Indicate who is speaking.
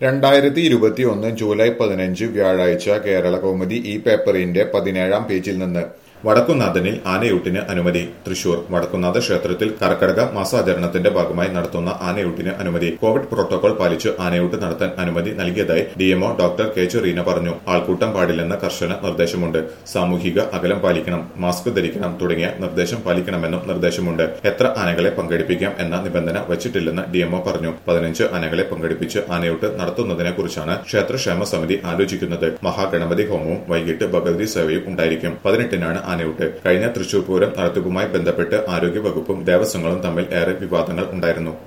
Speaker 1: 2021 July 15 വ്യാഴാഴ്ച കേരള കൗമുദി ഈ പേപ്പറിന്റെ 17-ാം പേജിൽ നിന്ന് വടക്കുന്നാഥനിൽ ആനയൂട്ടിന് അനുമതി. തൃശൂർ വടക്കുന്നാഥ ക്ഷേത്രത്തിൽ കർക്കടക മാസാചരണത്തിന്റെ ഭാഗമായി നടത്തുന്ന ആനയൂട്ടിന് അനുമതി. കോവിഡ് പ്രോട്ടോകോൾ പാലിച്ച് ആനയൂട്ട് നടത്താൻ അനുമതി നൽകിയതായി ഡിഎംഒ ഡോക്ടർ കെ ചെറീന പറഞ്ഞു. ആൾക്കൂട്ടം പാടില്ലെന്ന കർശന നിർദ്ദേശമുണ്ട്. സാമൂഹിക അകലം പാലിക്കണം, മാസ്ക് ധരിക്കണം തുടങ്ങിയ നിർദ്ദേശം പാലിക്കണമെന്നും നിർദ്ദേശമുണ്ട്. എത്ര ആനകളെ പങ്കെടുപ്പിക്കാം എന്ന നിബന്ധന വച്ചിട്ടില്ലെന്ന് ഡിഎംഒ പറഞ്ഞു. 15 ആനകളെ പങ്കെടുപ്പിച്ച് ആനയൂട്ട് നടത്തുന്നതിനെ കുറിച്ചാണ് ക്ഷേത്രക്ഷേമ സമിതി ആലോചിക്കുന്നത്. മഹാഗണപതി ഹോമവും വൈകിട്ട് ഭഗവതി സേവയും ഉണ്ടായിരിക്കും. 18-നാണ് ആനയൂട്ട്. കഴിഞ്ഞ തൃശൂർ പൂരം നടത്തിപ്പുമായി ബന്ധപ്പെട്ട് ആരോഗ്യ വകുപ്പും ദേവസ്വങ്ങളും തമ്മിൽ ഏറെ വിവാദങ്ങൾ ഉണ്ടായിരുന്നു.